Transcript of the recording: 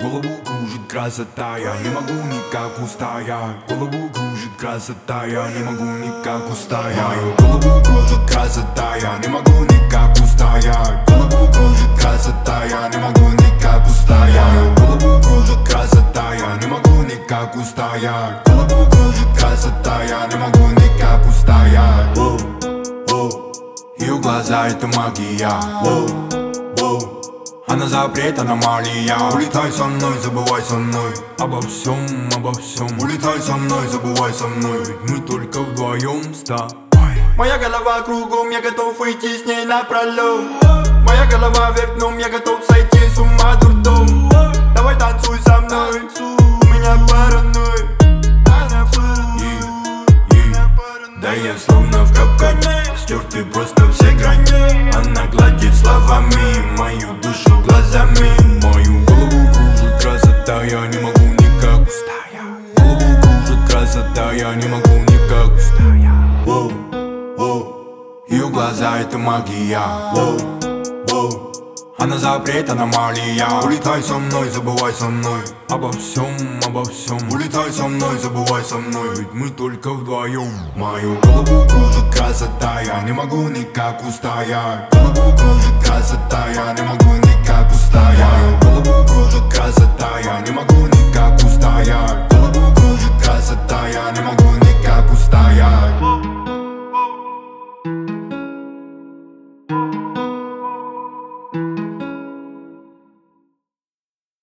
голову кружит красота, я не могу никак устоять. Голову кружит красота, я не могу никак устоять. Мою голову кружит красота, я не могу никак устоять. Голову кружит красота, я не могу никак устоять. Мою голову кружит красота, я не могу никак устоять. Голову кружит красота, я не могу никак устоять. Ее глаза — это магия. Она запрет, аномалия. Улетай со мной, забывай со мной обо всем, обо всем. Улетай со мной, забывай со мной, ведь мы только вдвоем с тобой. Моя голова кругом, я готов выйти с ней напролом. Моя голова вверх дном, я готов сойти с ума дурдом. Давай танцуй со мной, у меня паранойя. Да я словно в капкане, стерты просто все грани. Она гладит словами мою душу глазами. Мою голову кружит красота, я не могу никак устоять. Голову кружит красота, я не могу никак устоять. Ее глаза — это магия. Она запрет, аномалия. Улетай со мной, забывай со мной обо всем, обо всем. Улетай со мной, забывай со мной, ведь мы только вдвоем. Мою голову кружит красота, я не могу никак устоять. Голову кружит красота, я не могу никак устоять. Мою голову кружит красота, я не могу никак устоять. Голову кружит красота, я не могу никак устоять.